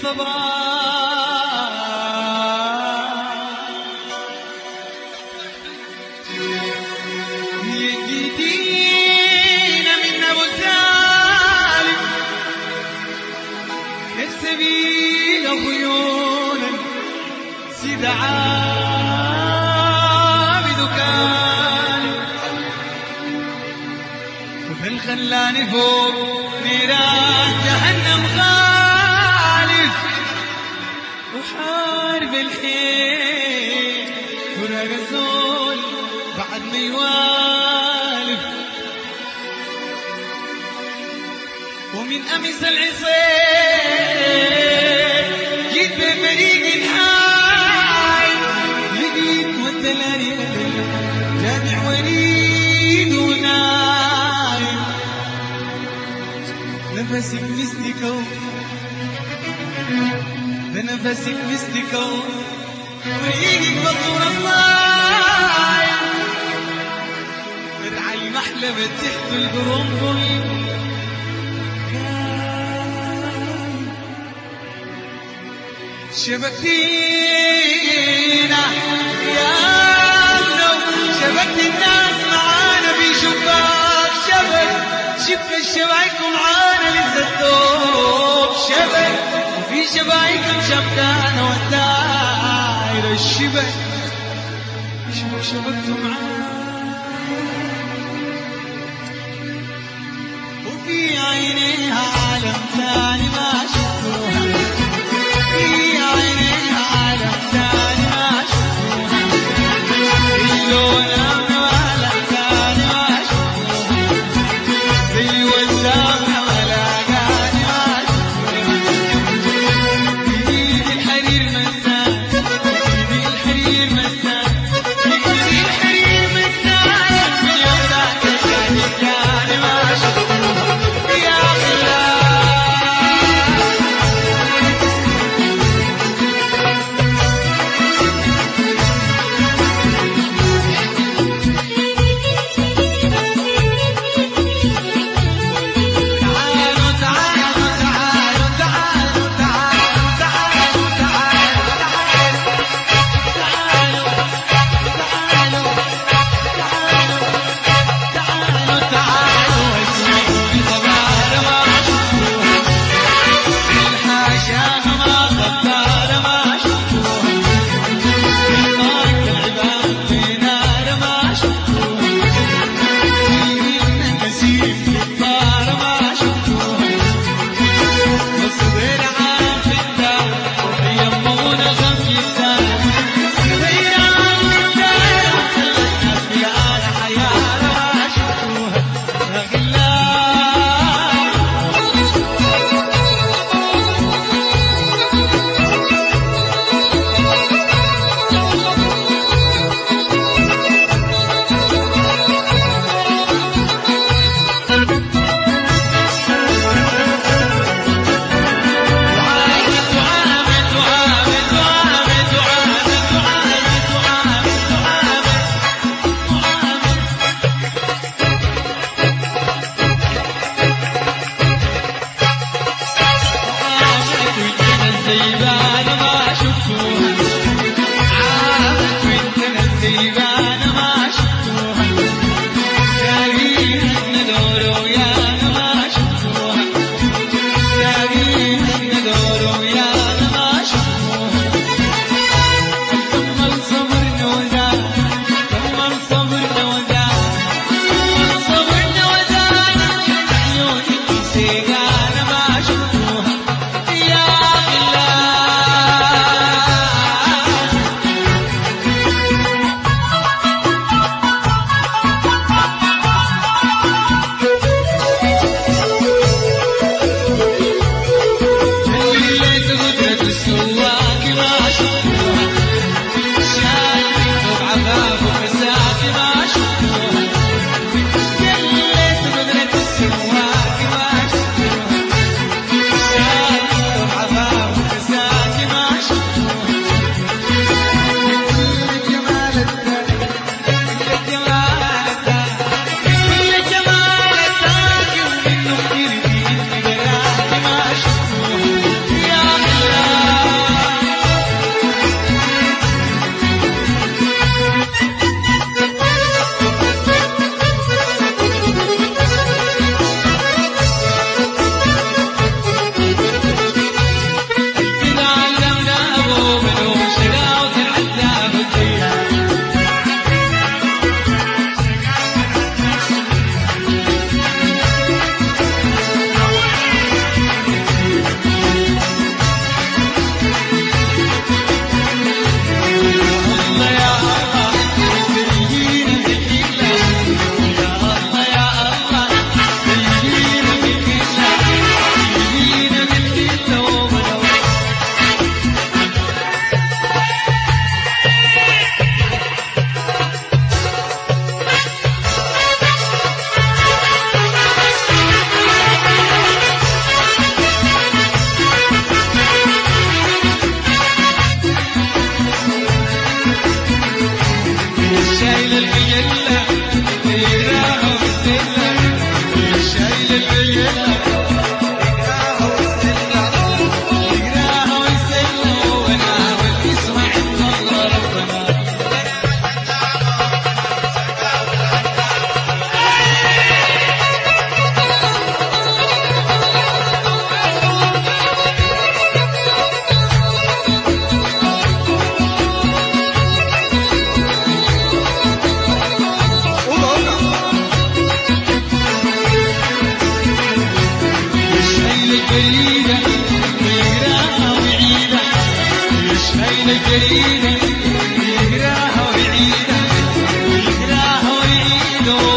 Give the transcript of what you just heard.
الصباح يجينا من أبو سالم السبيل خيولا سيد عابد كان وفي خلاني فوق نيران جهنم خالف وحارب الحين فرق الزول بعد ما يوالف ومن أمس العصير جيت بفريق الحاي لقيت ودلاني جامع وليد ونايم نفسك مستكو ده نفسك مستكو وريقك بطور الصايم مرعى المحلبة تحت القرنفل شبكتينا يا ابنو شبكت الناس معانا في شباك شبك الشبايكم معانا لسه الثوب شبك وفي شبايكم شبكانا والدايرة الشبك شبكتوا معانا وفي عينيها عالم ثاني ما شفتوها في عينيها عالم ثاني ما شفتوها اللون ولا ثاني ما شفتوها زي والسامة ولا قاني ما شفتوها جديد الحرير مسان جديد الحرير مسان جديد الحرير مسان في اليوم ذاك الجاني كان ما شفتوها يا خلال يقراها ويعيدها ويقراها ويعيدها